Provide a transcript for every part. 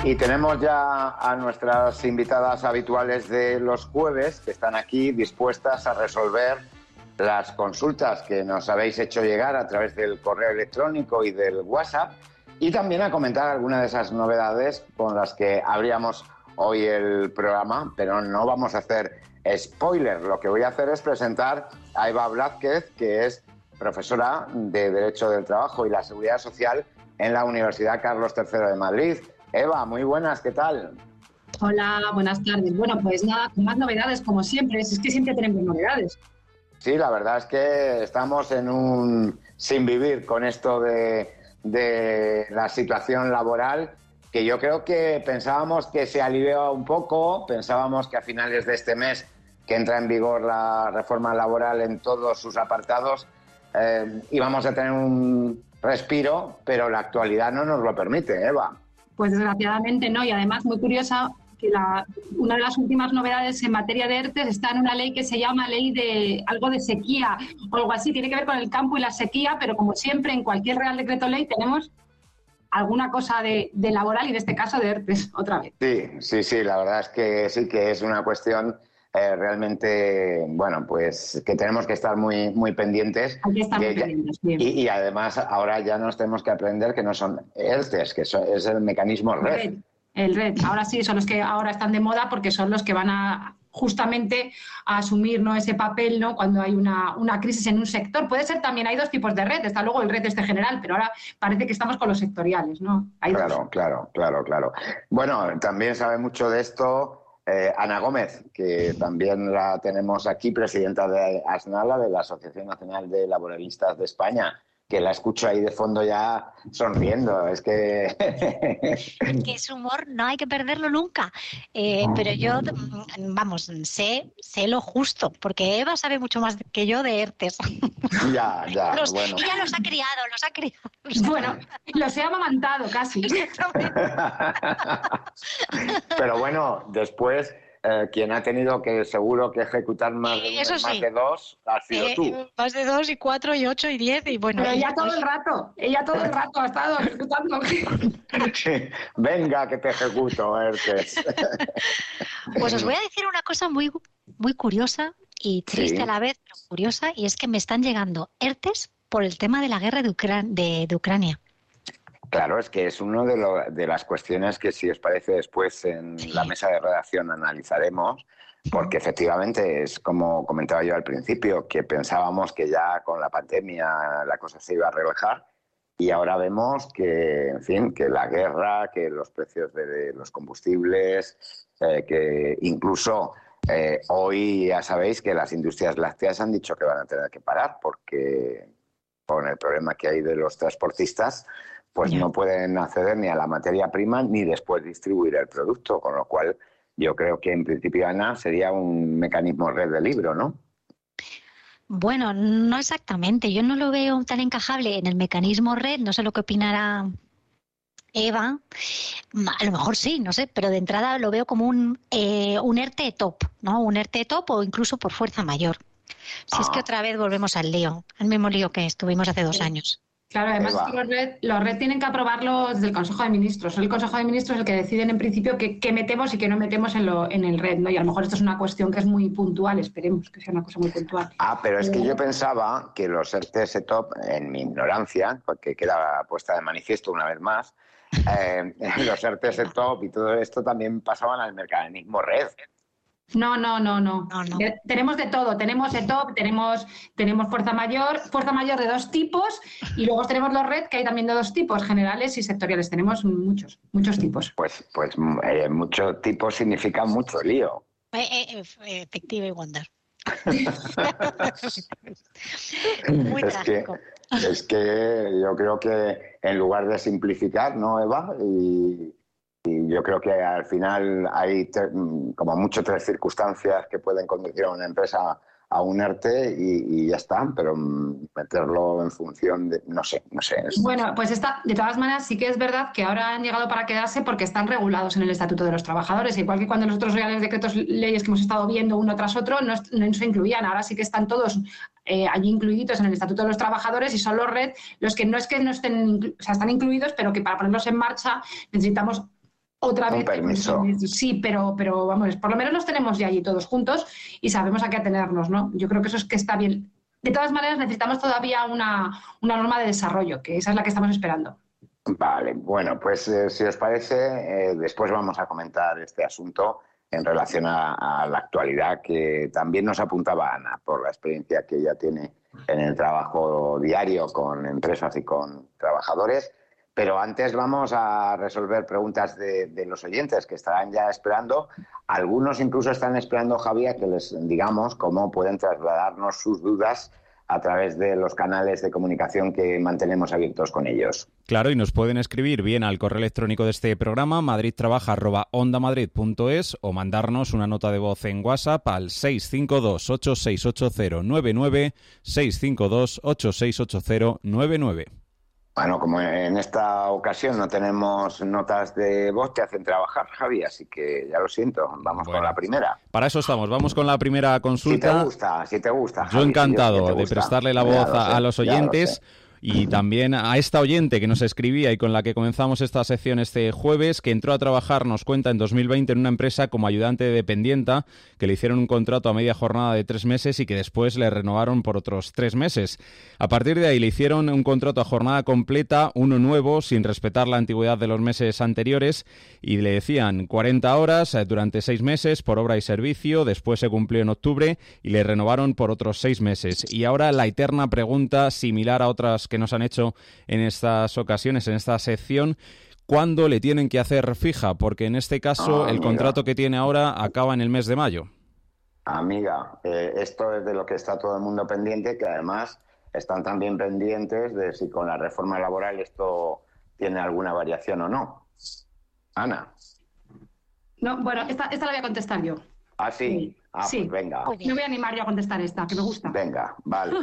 Y tenemos ya a nuestras invitadas habituales de los jueves que están aquí dispuestas a resolver las consultas que nos habéis hecho llegar a través del correo electrónico y del WhatsApp, y también a comentar algunas de esas novedades con las que abríamos hoy el programa, pero no vamos a hacer spoiler. Lo que voy a hacer es presentar a Eva Blázquez, que es profesora de Derecho del Trabajo y la Seguridad Social en la Universidad Carlos III de Madrid. Eva, muy buenas, ¿qué tal? Hola, buenas tardes. Bueno, pues nada, con más novedades como siempre, es que siempre tenemos novedades. Sí, la verdad es que estamos en un sin vivir con esto de la situación laboral, que yo creo que pensábamos que se aliviaba un poco, pensábamos que a finales de este mes que entra en vigor la reforma laboral en todos sus apartados, íbamos a tener un respiro, pero la actualidad no nos lo permite, Eva. Pues desgraciadamente no, y además muy curiosa que una de las últimas novedades en materia de ERTE está en una ley que se llama ley de algo de sequía o algo así, tiene que ver con el campo y la sequía, pero como siempre en cualquier Real Decreto Ley tenemos alguna cosa de laboral y en este caso de ERTE otra vez. Sí, la verdad es que sí que es una cuestión realmente, bueno, pues que tenemos que estar muy, muy pendientes. Hay que estar muy pendientes, bien. Y además ahora ya nos tenemos que aprender que no son ERTEs, que es el mecanismo RED. El RED, ahora sí, son los que ahora están de moda porque son los que van a justamente a asumir, ¿no?, ese papel, ¿no?, cuando hay una crisis en un sector. Puede ser también, hay dos tipos de RED, está luego el RED general, pero ahora parece que estamos con los sectoriales, ¿no? Hay dos. Claro. Bueno, también sabe mucho de esto Ana Gómez, que también la tenemos aquí, presidenta de ASNALA, de la Asociación Nacional de Laboralistas de España, que la escucho ahí de fondo ya sonriendo. Es que ese humor no hay que perderlo nunca. Pero yo, vamos, sé lo justo, porque Eva sabe mucho más que yo de ERTES. Ya, bueno. Ella los ha criado. Bueno, los he amamantado casi. Pero bueno, después quien ha tenido que seguro que ejecutar más de dos ha sido tú. Más de 2 y 4 y 8 y 10 y bueno. Pero ella todo el rato ha estado ejecutando. Venga, que te ejecuto, ERTES. Pues os voy a decir una cosa muy, muy curiosa y triste a la vez, pero curiosa, y es que me están llegando ERTES por el tema de la guerra de Ucrania. Claro, es que es una de las cuestiones que, si os parece, después en la mesa de redacción analizaremos, porque efectivamente es como comentaba yo al principio, que pensábamos que ya con la pandemia la cosa se iba a relajar, y ahora vemos que, en fin, que la guerra, que los precios de los combustibles, que incluso hoy ya sabéis que las industrias lácteas han dicho que van a tener que parar, porque con el problema que hay de los transportistas, pues no pueden acceder ni a la materia prima ni después distribuir el producto, con lo cual yo creo que en principio, Ana, sería un mecanismo RED de libro, ¿no? Bueno, no exactamente, yo no lo veo tan encajable en el mecanismo RED, no sé lo que opinará Eva, a lo mejor sí, no sé, pero de entrada lo veo como un ERTE top, ¿no? Un ERTE top o incluso por fuerza mayor. Si es que otra vez volvemos al mismo lío que estuvimos hace 2 años. Claro, además es que los RED tienen que aprobarlo desde el Consejo de Ministros. El Consejo de Ministros es el que deciden en principio qué metemos y qué no metemos en el RED, ¿no? Y a lo mejor esto es una cuestión que es muy puntual, esperemos que sea una cosa muy puntual. Pero es que yo pensaba que los ERTE top, en mi ignorancia, porque queda puesta de manifiesto una vez más, los ERTE top y todo esto también pasaban al mecanismo RED. No. Tenemos de todo, tenemos ETOP, tenemos fuerza mayor de 2 tipos, y luego tenemos los RED, que hay también de 2 tipos, generales y sectoriales. Tenemos muchos tipos. Pues muchos tipos significa mucho lío. Efectivo y Wonder. Muy trágico. Es que yo creo que en lugar de simplificar, ¿no, Eva? Y yo creo que al final hay como mucho 3 circunstancias que pueden conducir a una empresa a un ERTE y ya está, pero meterlo en función de, no sé. Bueno, pues de todas maneras sí que es verdad que ahora han llegado para quedarse porque están regulados en el Estatuto de los Trabajadores, igual que cuando los otros reales decretos leyes que hemos estado viendo uno tras otro no se incluían, ahora sí que están todos allí incluiditos en el Estatuto de los Trabajadores, y son los RED los que no es que no estén, o sea, están incluidos, pero que para ponerlos en marcha necesitamos Otra vez. Un permiso. Sí, pero vamos, por lo menos los tenemos ya allí todos juntos y sabemos a qué atenernos, ¿no? Yo creo que eso es que está bien. De todas maneras, necesitamos todavía una norma de desarrollo, que esa es la que estamos esperando. Vale, bueno, pues si os parece, después vamos a comentar este asunto en relación a la actualidad que también nos apuntaba Ana por la experiencia que ella tiene en el trabajo diario con empresas y con trabajadores. Pero antes vamos a resolver preguntas de los oyentes que estarán ya esperando. Algunos incluso están esperando, Javier, que les digamos cómo pueden trasladarnos sus dudas a través de los canales de comunicación que mantenemos abiertos con ellos. Claro, y nos pueden escribir bien al correo electrónico de este programa, madridtrabaja@ondamadrid.es, o mandarnos una nota de voz en WhatsApp al 652-868099, 652-868099. Bueno, como en esta ocasión no tenemos notas de voz, te hacen trabajar, Javi, así que ya lo siento, vamos con la primera. Para eso estamos, vamos con la primera consulta. Si te gusta. Yo Javi, encantado de prestarle la voz a los oyentes. Y también a esta oyente que nos escribía y con la que comenzamos esta sección este jueves, que entró a trabajar, nos cuenta, en 2020 en una empresa como ayudante de dependienta, que le hicieron un contrato a media jornada de 3 meses y que después le renovaron por otros 3 meses. A partir de ahí le hicieron un contrato a jornada completa, uno nuevo, sin respetar la antigüedad de los meses anteriores, y le decían 40 horas durante 6 meses por obra y servicio, después se cumplió en octubre y le renovaron por otros 6 meses. Y ahora la eterna pregunta, similar a otras que nos han hecho en estas ocasiones, en esta sección: ¿cuándo le tienen que hacer fija? Porque en este caso el contrato que tiene ahora acaba en el mes de mayo. Amiga, esto es de lo que está todo el mundo pendiente, que además están también pendientes de si con la reforma laboral esto tiene alguna variación o no. Ana. No, bueno, esta la voy a contestar yo. ¿Ah, sí? Sí. Pues venga. Me voy a animar yo a contestar esta, que me gusta. Venga, vale.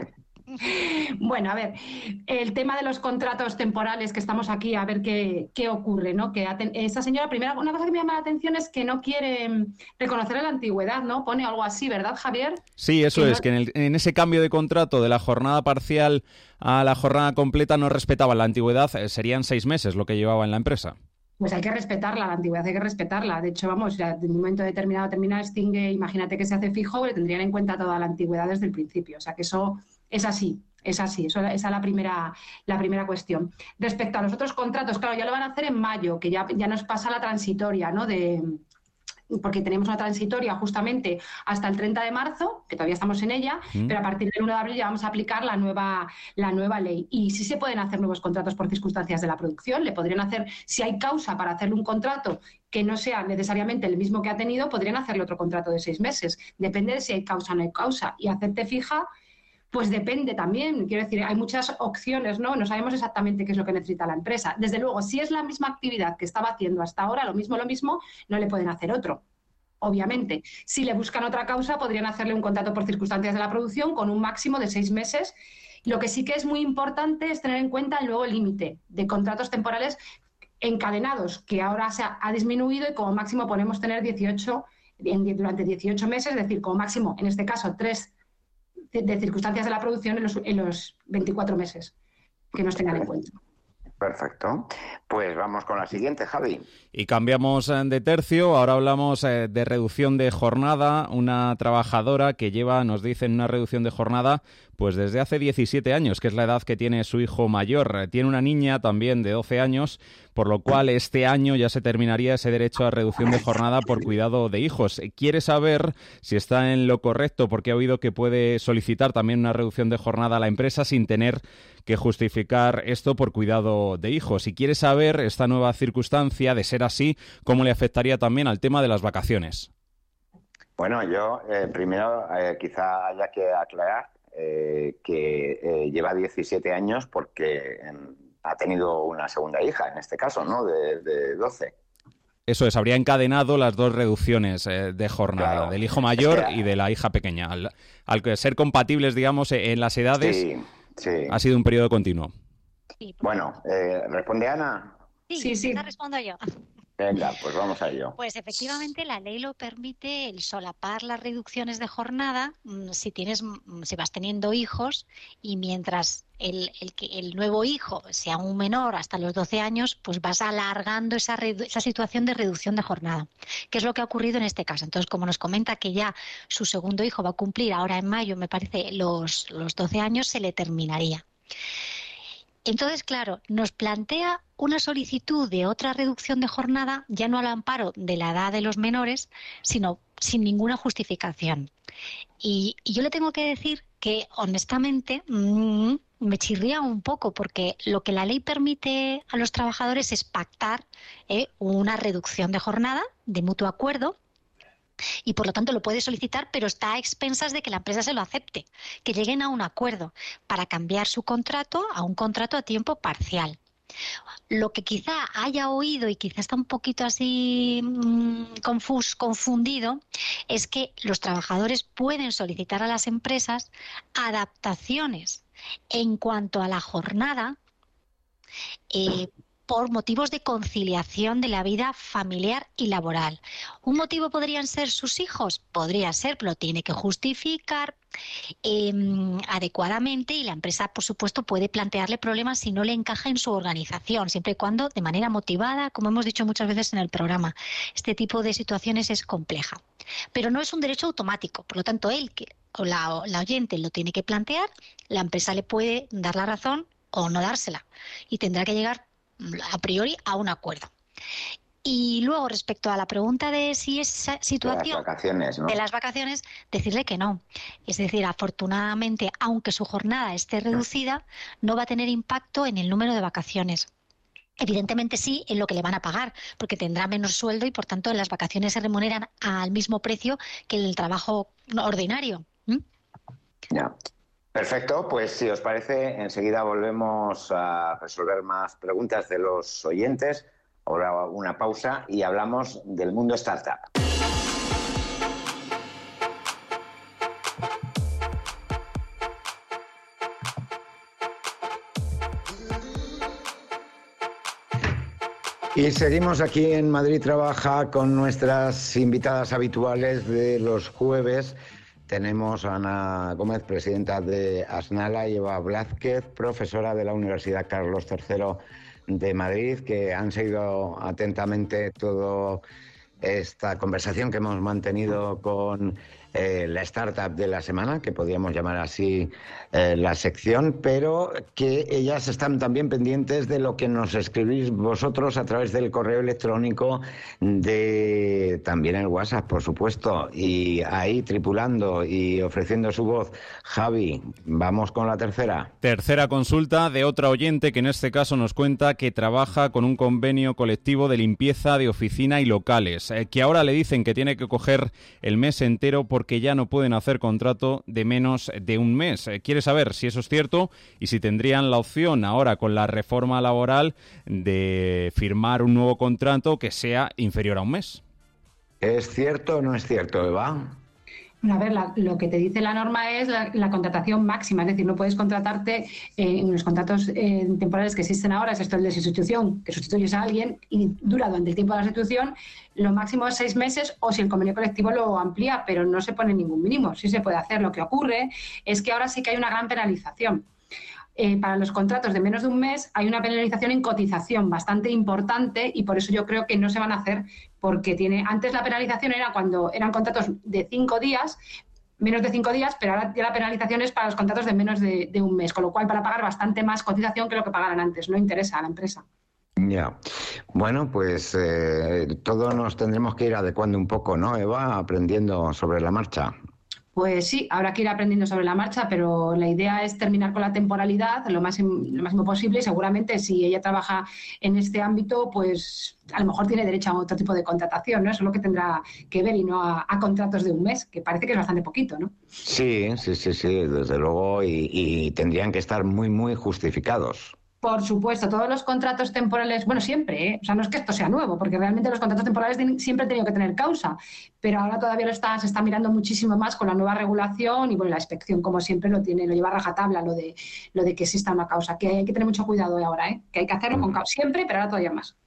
Bueno, a ver, el tema de los contratos temporales, que estamos aquí a ver qué ocurre, ¿no? Que esta señora, primero, una cosa que me llama la atención es que no quiere reconocer la antigüedad, ¿no? Pone algo así, ¿verdad, Javier? Sí, eso es, que en ese cambio de contrato de la jornada parcial a la jornada completa no respetaba la antigüedad, serían 6 meses lo que llevaba en la empresa. Pues hay que respetarla, la antigüedad hay que respetarla. De hecho, vamos, en un momento determinado termina, extingue, imagínate que se hace fijo, le tendrían en cuenta toda la antigüedad desde el principio. O sea que eso es así. Esa es la primera cuestión. Respecto a los otros contratos, claro, ya lo van a hacer en mayo, que ya nos pasa la transitoria, ¿no? Porque tenemos una transitoria justamente hasta el 30 de marzo, que todavía estamos en ella, pero a partir del 1 de abril ya vamos a aplicar la nueva ley. Y sí se pueden hacer nuevos contratos por circunstancias de la producción, le podrían hacer, si hay causa para hacerle un contrato que no sea necesariamente el mismo que ha tenido, podrían hacerle otro contrato de 6 meses. Depende de si hay causa o no hay causa. Y hacerte fija, pues depende también. Quiero decir, hay muchas opciones, ¿no? No sabemos exactamente qué es lo que necesita la empresa. Desde luego, si es la misma actividad que estaba haciendo hasta ahora, lo mismo, no le pueden hacer otro. Obviamente, si le buscan otra causa, podrían hacerle un contrato por circunstancias de la producción con un máximo de 6 meses. Lo que sí que es muy importante es tener en cuenta luego el límite de contratos temporales encadenados, que ahora ha disminuido y como máximo podemos tener 18 durante 18 meses, es decir, como máximo, en este caso, 3 de circunstancias de la producción en los 24 meses que nos tengan en cuenta. Perfecto. Pues vamos con la siguiente, Javi. Y cambiamos de tercio. Ahora hablamos de reducción de jornada. Una trabajadora que nos dicen, una reducción de jornada pues desde hace 17 años, que es la edad que tiene su hijo mayor. Tiene una niña también de 12 años, por lo cual este año ya se terminaría ese derecho a reducción de jornada por cuidado de hijos. Quiere saber si está en lo correcto, porque ha oído que puede solicitar también una reducción de jornada a la empresa sin tener que justificar esto por cuidado de hijos. Y quiere saber esta nueva circunstancia, de ser así, cómo le afectaría también al tema de las vacaciones. Bueno, yo primero quizá haya que aclarar que lleva 17 años porque ha tenido una segunda hija, en este caso, ¿no? De 12. Eso es, habría encadenado las dos reducciones de jornada, claro, del hijo mayor y de la hija pequeña. Al ser compatibles, digamos, en las edades, sí. Ha sido un periodo continuo. Bueno, ¿responde Ana? Sí. Respondo yo. Venga, pues vamos a ello. Pues efectivamente la ley lo permite, el solapar las reducciones de jornada si vas teniendo hijos, y mientras el nuevo hijo sea un menor hasta los 12 años, pues vas alargando esa situación de reducción de jornada, que es lo que ha ocurrido en este caso. Entonces, como nos comenta que ya su segundo hijo va a cumplir ahora en mayo, me parece, los 12 años, se le terminaría. Entonces, claro, nos plantea una solicitud de otra reducción de jornada, ya no al amparo de la edad de los menores, sino sin ninguna justificación. Y yo le tengo que decir que, honestamente, me chirría un poco, porque lo que la ley permite a los trabajadores es pactar una reducción de jornada de mutuo acuerdo, y por lo tanto lo puede solicitar, pero está a expensas de que la empresa se lo acepte, que lleguen a un acuerdo para cambiar su contrato a un contrato a tiempo parcial. Lo que quizá haya oído y quizá está un poquito así confundido es que los trabajadores pueden solicitar a las empresas adaptaciones en cuanto a la jornada por motivos de conciliación de la vida familiar y laboral. ¿Un motivo podrían ser sus hijos? Podría ser, pero lo tiene que justificar adecuadamente, y la empresa, por supuesto, puede plantearle problemas si no le encaja en su organización, siempre y cuando de manera motivada, como hemos dicho muchas veces en el programa. Este tipo de situaciones es compleja, pero no es un derecho automático. Por lo tanto, la oyente lo tiene que plantear, la empresa le puede dar la razón o no dársela, y tendrá que llegar a priori a un acuerdo. Y luego, respecto a la pregunta de si esa situación de las vacaciones, ¿no? De las vacaciones, decirle que no. Es decir, afortunadamente, aunque su jornada esté reducida, no va a tener impacto en el número de vacaciones. Evidentemente sí en lo que le van a pagar, porque tendrá menos sueldo y por tanto las vacaciones se remuneran al mismo precio que el trabajo ordinario. Ya. Perfecto, pues si os parece, enseguida volvemos a resolver más preguntas de los oyentes. Ahora una pausa y hablamos del mundo startup. Y seguimos aquí en Madrid Trabaja con nuestras invitadas habituales de los jueves. Tenemos a Ana Gómez, presidenta de Asnala, y Eva Blázquez, profesora de la Universidad Carlos III de Madrid, que han seguido atentamente toda esta conversación que hemos mantenido con la startup de la semana, que podríamos llamar así la sección, pero que ellas están también pendientes de lo que nos escribís vosotros a través del correo electrónico, de también el WhatsApp, por supuesto, y ahí tripulando y ofreciendo su voz. Javi, vamos con la tercera. Tercera consulta de otra oyente que en este caso nos cuenta que trabaja con un convenio colectivo de limpieza de oficina y locales, que ahora le dicen que tiene que coger el mes entero porque ya no pueden hacer contrato de menos de un mes. Quiere saber si eso es cierto y si tendrían la opción ahora con la reforma laboral de firmar un nuevo contrato que sea inferior a un mes. ¿Es cierto o no es cierto, Eva? A ver, lo que te dice la norma es la contratación máxima, es decir, no puedes contratarte en los contratos temporales que existen ahora, es esto el de sustitución, que sustituyes a alguien y dura durante el tiempo de la sustitución, lo máximo es 6 meses, o si el convenio colectivo lo amplía, pero no se pone ningún mínimo, sí se puede hacer. Lo que ocurre es que ahora sí que hay una gran penalización. Para los contratos de menos de un mes hay una penalización en cotización bastante importante, y por eso yo creo que no se van a hacer, porque antes la penalización era cuando eran contratos de 5 días, menos de 5 días, pero ahora ya la penalización es para los contratos de menos de un mes, con lo cual van a pagar bastante más cotización que lo que pagaran antes. No interesa a la empresa. Ya. Bueno, pues todos nos tendremos que ir adecuando un poco, ¿no, Eva? Aprendiendo sobre la marcha. Pues sí, habrá que ir aprendiendo sobre la marcha, pero la idea es terminar con la temporalidad lo máximo posible, y seguramente si ella trabaja en este ámbito, pues a lo mejor tiene derecho a otro tipo de contratación, ¿no? Eso es lo que tendrá que ver, y no a contratos de un mes, que parece que es bastante poquito, ¿no? Sí, desde luego, y tendrían que estar muy, muy justificados. Por supuesto, todos los contratos temporales, bueno, siempre, o sea, no es que esto sea nuevo, porque realmente los contratos temporales siempre han tenido que tener causa, pero ahora todavía se está mirando muchísimo más con la nueva regulación, y bueno, la inspección, como siempre, lo lleva a rajatabla, lo de que exista una causa, que hay que tener mucho cuidado ahora, que hay que hacerlo con causa siempre, pero ahora todavía más.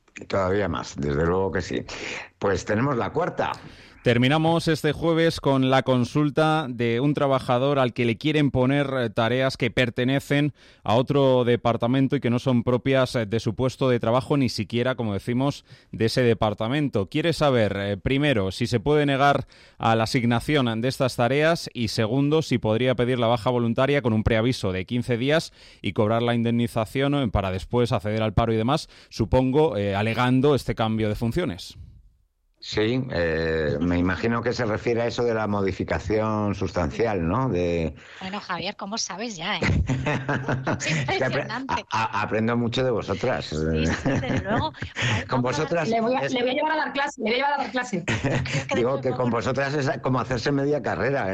Todavía más, desde luego que sí. Pues tenemos la cuarta. Terminamos este jueves con la consulta de un trabajador al que le quieren poner tareas que pertenecen a otro departamento y que no son propias de su puesto de trabajo, ni siquiera, como decimos, de ese departamento. Quiere saber, primero, si se puede negar a la asignación de estas tareas y, segundo, si podría pedir la baja voluntaria con un preaviso de 15 días y cobrar la indemnización para después acceder al paro y demás, supongo, alegando este cambio de funciones. Sí, me imagino que se refiere a eso de la modificación sustancial, ¿no? Bueno, Javier, ¿cómo sabes ya? Es impresionante. Aprendo mucho de vosotras. Sí, desde luego. Con vosotras... Le voy a llevar a dar clase, Digo que con vosotras es como hacerse media carrera.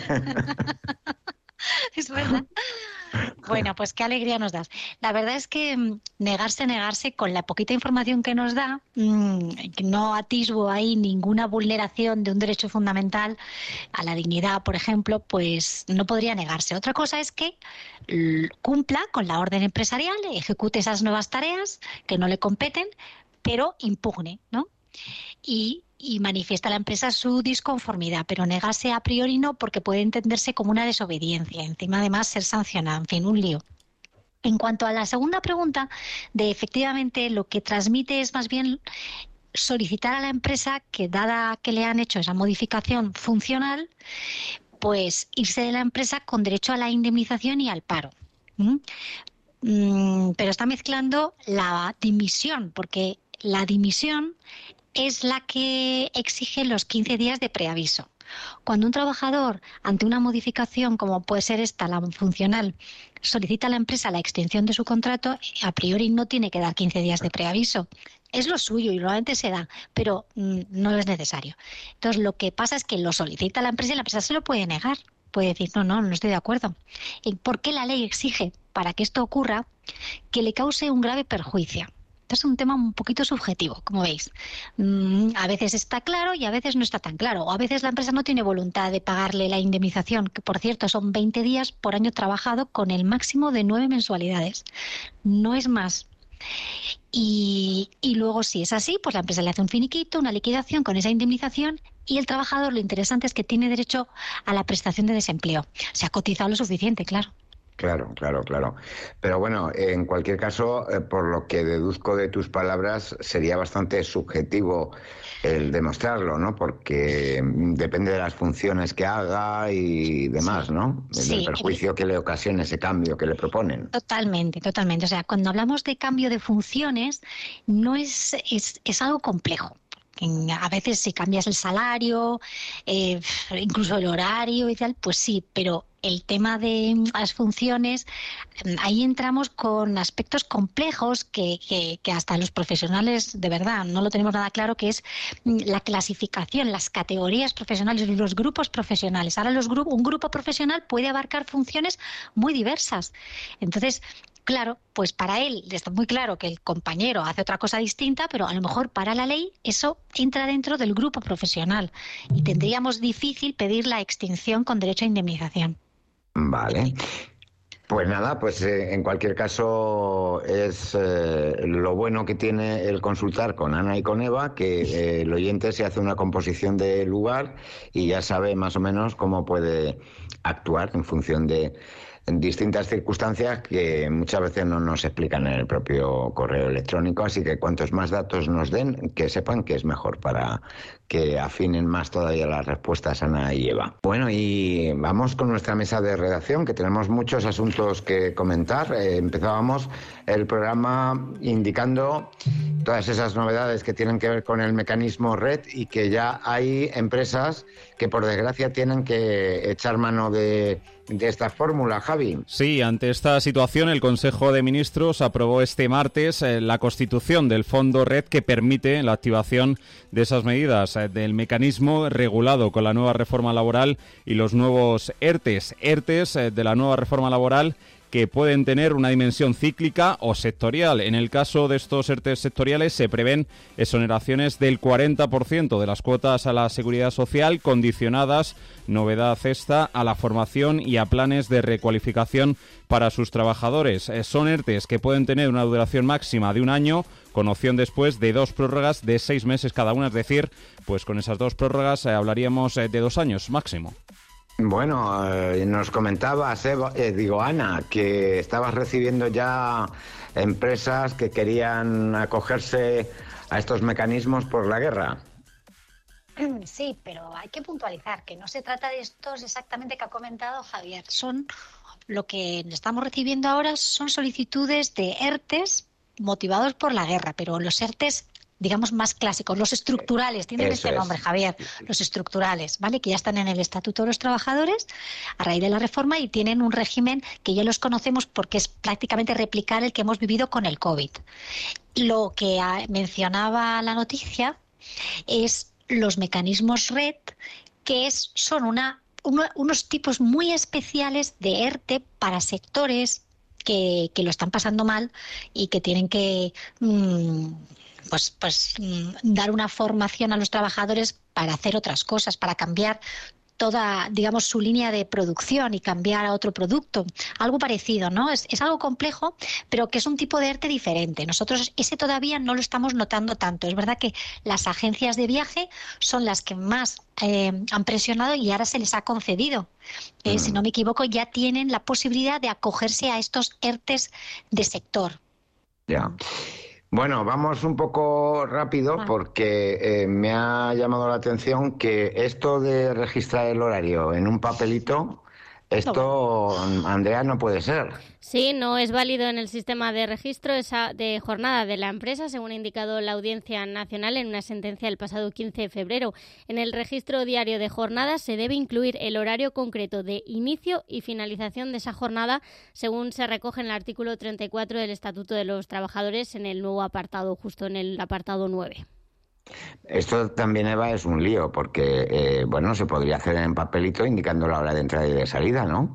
Es verdad. Bueno, pues qué alegría nos das. La verdad es que negarse con la poquita información que nos da, no atisbo ahí ninguna vulneración de un derecho fundamental a la dignidad, por ejemplo, pues no podría negarse. Otra cosa es que cumpla con la orden empresarial, ejecute esas nuevas tareas que no le competen, pero impugne, ¿no? Y manifiesta a la empresa su disconformidad, pero negarse a priori no, porque puede entenderse como una desobediencia, encima además ser sancionada, en fin, un lío. En cuanto a la segunda pregunta, de efectivamente lo que transmite es más bien solicitar a la empresa que, dada que le han hecho esa modificación funcional, pues irse de la empresa con derecho a la indemnización y al paro. Pero está mezclando la dimisión, porque la dimisión es la que exige los 15 días de preaviso. Cuando un trabajador, ante una modificación como puede ser esta, la funcional, solicita a la empresa la extensión de su contrato, a priori no tiene que dar 15 días de preaviso. Es lo suyo y normalmente se da, pero no es necesario. Entonces, lo que pasa es que lo solicita la empresa y la empresa se lo puede negar. Puede decir, no estoy de acuerdo. ¿Por qué la ley exige, para que esto ocurra, que le cause un grave perjuicio? Es un tema un poquito subjetivo, como veis. A veces está claro y a veces no está tan claro. O a veces la empresa no tiene voluntad de pagarle la indemnización, que por cierto son 20 días por año trabajado con el máximo de 9 mensualidades. No es más. Y luego, si es así, pues la empresa le hace un finiquito, una liquidación con esa indemnización y el trabajador, lo interesante es que tiene derecho a la prestación de desempleo. Se ha cotizado lo suficiente, claro. Claro. Pero bueno, en cualquier caso, por lo que deduzco de tus palabras, sería bastante subjetivo el demostrarlo, ¿no? Porque depende de las funciones que haga y demás, ¿no? Del perjuicio que le ocasione ese cambio que le proponen. Totalmente. O sea, cuando hablamos de cambio de funciones, no es algo complejo. A veces si cambias el salario, incluso el horario y tal, pues sí, pero el tema de las funciones, ahí entramos con aspectos complejos que hasta los profesionales de verdad no lo tenemos nada claro, que es la clasificación, las categorías profesionales, los grupos profesionales. Ahora un grupo profesional puede abarcar funciones muy diversas. Entonces, claro, pues para él está muy claro que el compañero hace otra cosa distinta, pero a lo mejor para la ley eso entra dentro del grupo profesional y tendríamos difícil pedir la extinción con derecho a indemnización. Vale. Pues nada, pues en cualquier caso es lo bueno que tiene el consultar con Ana y con Eva, que el oyente se hace una composición de lugar y ya sabe más o menos cómo puede actuar en función de distintas circunstancias que muchas veces no nos explican en el propio correo electrónico, así que cuantos más datos nos den, que sepan que es mejor para que afinen más todavía las respuestas Ana y Eva. Bueno, y vamos con nuestra mesa de redacción, que tenemos muchos asuntos que comentar. Empezábamos el programa indicando todas esas novedades que tienen que ver con el mecanismo RED y que ya hay empresas que por desgracia tienen que echar mano de esta fórmula, Javi. Sí, ante esta situación el Consejo de Ministros aprobó este martes la constitución del Fondo RED que permite la activación de esas medidas del mecanismo regulado con la nueva reforma laboral y los nuevos ERTES de la nueva reforma laboral que pueden tener una dimensión cíclica o sectorial. En el caso de estos ERTE sectoriales se prevén exoneraciones del 40% de las cuotas a la Seguridad Social, condicionadas, novedad esta, a la formación y a planes de recualificación para sus trabajadores. Son ERTEs que pueden tener una duración máxima de 1 año, con opción después de 2 prórrogas de 6 meses cada una, es decir, pues con esas 2 prórrogas hablaríamos de 2 años máximo. Bueno, nos comentabas, Ana, que estabas recibiendo ya empresas que querían acogerse a estos mecanismos por la guerra. Sí, pero hay que puntualizar que no se trata de estos exactamente que ha comentado Javier. Lo que estamos recibiendo ahora son solicitudes de ERTEs motivados por la guerra, pero los ERTEs, digamos, más clásicos, los estructurales, tienen este nombre, Javier, los estructurales, ¿vale? Que ya están en el Estatuto de los Trabajadores a raíz de la reforma y tienen un régimen que ya los conocemos porque es prácticamente replicar el que hemos vivido con el COVID. Lo que mencionaba la noticia es los mecanismos RED, que son unos tipos muy especiales de ERTE para sectores que lo están pasando mal y que tienen que dar una formación a los trabajadores para hacer otras cosas, para cambiar toda, digamos, su línea de producción y cambiar a otro producto. Algo parecido, ¿no? Es algo complejo, pero que es un tipo de ERTE diferente. Nosotros ese todavía no lo estamos notando tanto. Es verdad que las agencias de viaje son las que más han presionado y ahora se les ha concedido. Si no me equivoco, ya tienen la posibilidad de acogerse a estos ERTEs de sector. Ya. Bueno, vamos un poco rápido porque me ha llamado la atención que esto de registrar el horario en un papelito, esto, Andrea, no puede ser. Sí, no es válido en el sistema de registro de jornada de la empresa, según ha indicado la Audiencia Nacional en una sentencia del pasado 15 de febrero. En el registro diario de jornadas se debe incluir el horario concreto de inicio y finalización de esa jornada, según se recoge en el artículo 34 del Estatuto de los Trabajadores en el nuevo apartado, justo en el apartado 9. Esto también, Eva, es un lío porque, se podría hacer en papelito indicando la hora de entrada y de salida, ¿no?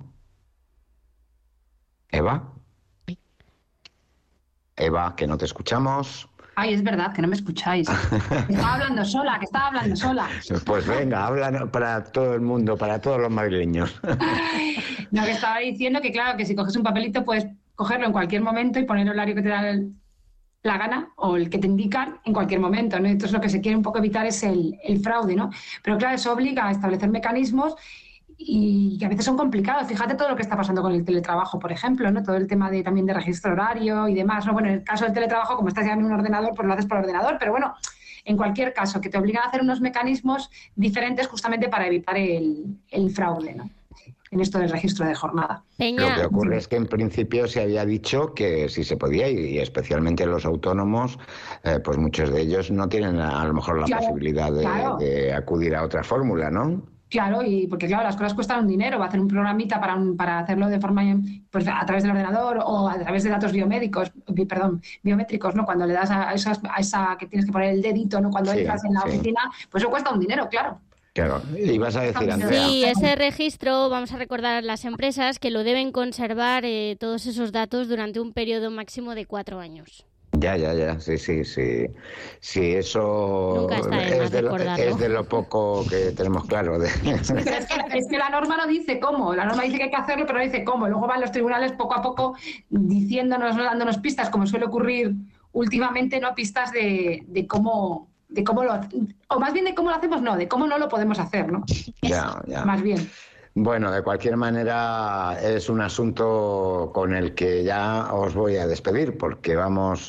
Eva, que no te escuchamos. Ay, es verdad, que no me escucháis. Que estaba hablando sola. Pues venga, habla para todo el mundo, para todos los madrileños. No, que estaba diciendo que claro, que si coges un papelito puedes cogerlo en cualquier momento y poner el horario que te da la gana o el que te indican en cualquier momento, ¿no? Entonces lo que se quiere un poco evitar es el fraude, ¿no? Pero claro, eso obliga a establecer mecanismos y que a veces son complicados. Fíjate todo lo que está pasando con el teletrabajo, por ejemplo, ¿no? Todo el tema también de registro horario y demás, ¿no? Bueno, en el caso del teletrabajo, como estás ya en un ordenador, pues lo haces por ordenador, pero bueno, en cualquier caso, que te obligan a hacer unos mecanismos diferentes justamente para evitar el fraude, ¿no? En esto del registro de jornada. Lo que ocurre es que en principio se había dicho que sí se podía y especialmente los autónomos, pues muchos de ellos no tienen a lo mejor la posibilidad de acudir a otra fórmula, ¿no? Claro, y porque claro, las cosas cuestan un dinero. Va a hacer un programita para hacerlo de forma, pues a través del ordenador o a través de datos biométricos, ¿no? Cuando le das a esa que tienes que poner el dedito, ¿no? Cuando entras en la oficina, pues eso cuesta un dinero, claro. Claro, y vas a decir, Andrea. Sí, ese registro, vamos a recordar a las empresas que lo deben conservar todos esos datos durante un periodo máximo de 4 años. Ya, sí. Sí, eso nunca está es de lo poco que tenemos claro. Es que la norma no dice cómo, la norma dice que hay que hacerlo, pero no dice cómo. Luego van los tribunales poco a poco diciéndonos, dándonos pistas, como suele ocurrir últimamente, no pistas de cómo o más bien de cómo lo hacemos, no, de cómo no lo podemos hacer, ¿no? Ya. Más bien. Bueno, de cualquier manera es un asunto con el que ya os voy a despedir porque vamos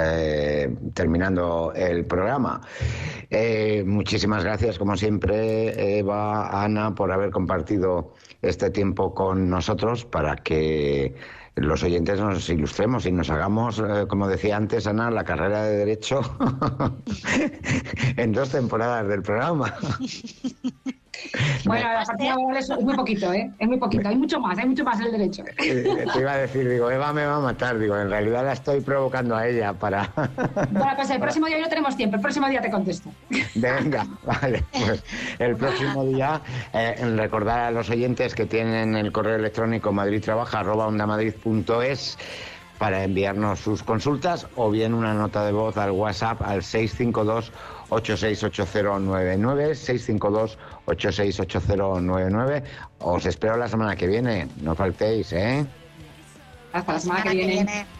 terminando el programa. Muchísimas gracias, como siempre, Eva, Ana, por haber compartido este tiempo con nosotros para que los oyentes nos ilustremos y nos hagamos, como decía antes Ana, la carrera de Derecho en 2 temporadas del programa. Bueno, la partida laboral es muy poquito, ¿eh? Es muy poquito. Hay mucho más en el derecho. Te iba a decir, digo, Eva me va a matar. Digo, en realidad la estoy provocando a ella para... Bueno, pues el próximo día hoy no tenemos tiempo. El próximo día te contesto. Venga, vale. Pues el próximo día, recordar a los oyentes que tienen el correo electrónico madridtrabaja@ondamadrid.es para enviarnos sus consultas o bien una nota de voz al WhatsApp al 652-868099, 652-868099. Os espero la semana que viene, no faltéis, ¿eh? Hasta la semana que viene.